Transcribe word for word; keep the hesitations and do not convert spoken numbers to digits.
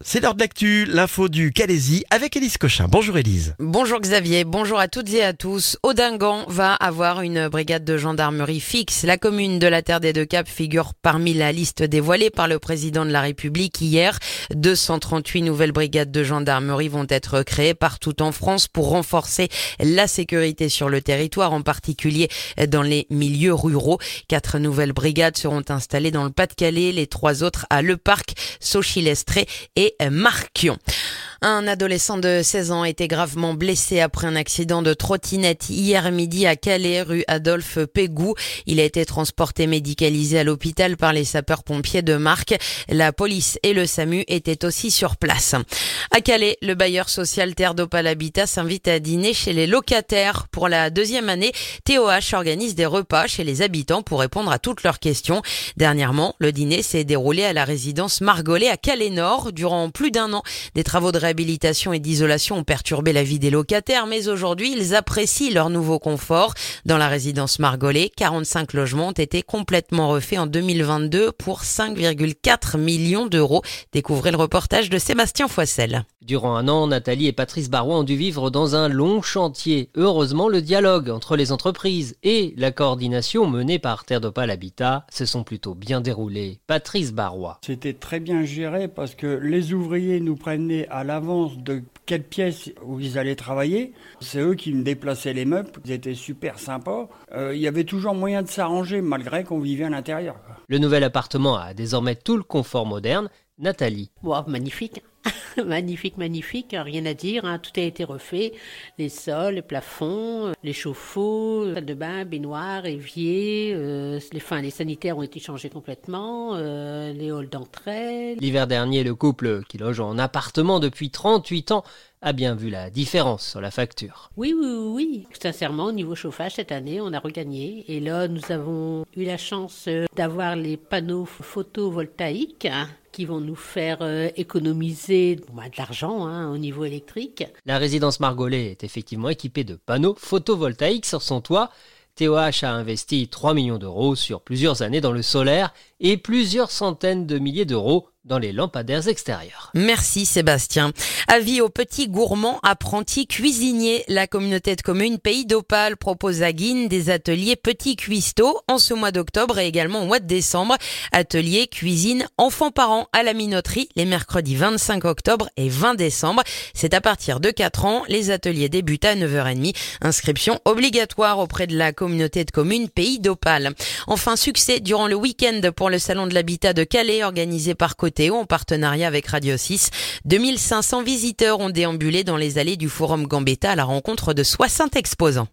C'est l'heure de l'actu, l'info du Calaisis avec Élise Cochin. Bonjour Élise. Bonjour Xavier, bonjour à toutes et à tous. Audingan va avoir une brigade de gendarmerie fixe. La commune de la Terre des Deux Caps figure parmi la liste dévoilée par le président de la République hier. deux cent trente-huit nouvelles brigades de gendarmerie vont être créées partout en France pour renforcer la sécurité sur le territoire, en particulier dans les milieux ruraux. Quatre nouvelles brigades seront installées dans le Pas-de-Calais, les trois autres à Le Parc, Sauchy-Lestrée et Marquion. Un adolescent de seize ans a été gravement blessé après un accident de trottinette hier midi à Calais, rue Adolphe Pégou. Il a été transporté médicalisé à l'hôpital par les sapeurs-pompiers de Marques. La police et le SAMU étaient aussi sur place. À Calais, le bailleur social Terre d'Opale Habitat s'invite à dîner chez les locataires. Pour la deuxième année, T O H organise des repas chez les habitants pour répondre à toutes leurs questions. Dernièrement, le dîner s'est déroulé à la résidence Margolais à Calais-Nord. Durant plus d'un an, des travaux de réhabilitation et d'isolation ont perturbé la vie des locataires, mais aujourd'hui, ils apprécient leur nouveau confort. Dans la résidence Margolais, quarante-cinq logements ont été complètement refaits en deux mille vingt-deux pour cinq virgule quatre millions d'euros. Découvrez le reportage de Sébastien Foissel. Durant un an, Nathalie et Patrice Barois ont dû vivre dans un long chantier. Heureusement, le dialogue entre les entreprises et la coordination menée par Terre d'Opale Habitat se sont plutôt bien déroulés. Patrice Barois. C'était très bien géré parce que les ouvriers nous prenaient à l'avance de quelle pièce où ils allaient travailler. C'est eux qui me déplaçaient les meubles. Ils étaient super sympas. Euh, il y avait toujours moyen de s'arranger malgré qu'on vivait à l'intérieur. Le nouvel appartement a désormais tout le confort moderne. Nathalie. Wow, magnifique. magnifique, magnifique, rien à dire, hein. Tout a été refait, les sols, les plafonds, les chauffe-eau, salle de bain, baignoire, évier, euh, les, enfin, les sanitaires ont été changés complètement, euh, les halls d'entrée. L'hiver dernier, le couple qui loge en appartement depuis trente-huit ans a bien vu la différence sur la facture. Oui, oui, oui, oui. Sincèrement, au niveau chauffage, cette année, on a regagné. Et là, nous avons eu la chance d'avoir les panneaux photovoltaïques, hein, qui vont nous faire euh, économiser bon, bah, de l'argent hein, au niveau électrique. La résidence Margolais est effectivement équipée de panneaux photovoltaïques sur son toit. T O H a investi trois millions d'euros sur plusieurs années dans le solaire et plusieurs centaines de milliers d'euros dans les lampadaires extérieurs. Merci Sébastien. Avis aux petits gourmands apprentis cuisiniers. La communauté de communes Pays d'Opale propose à Guine des ateliers petits cuistots en ce mois d'octobre et également au mois de décembre. Ateliers cuisine enfants-parents à la minoterie les mercredis vingt-cinq octobre et vingt décembre. C'est à partir de quatre ans. Les ateliers débutent à neuf heures trente. Inscription obligatoire auprès de la communauté de communes Pays d'Opale. Enfin, succès durant le week-end pour le salon de l'habitat de Calais organisé par Côté en partenariat avec Radio six. deux mille cinq cents visiteurs ont déambulé dans les allées du Forum Gambetta à la rencontre de soixante exposants.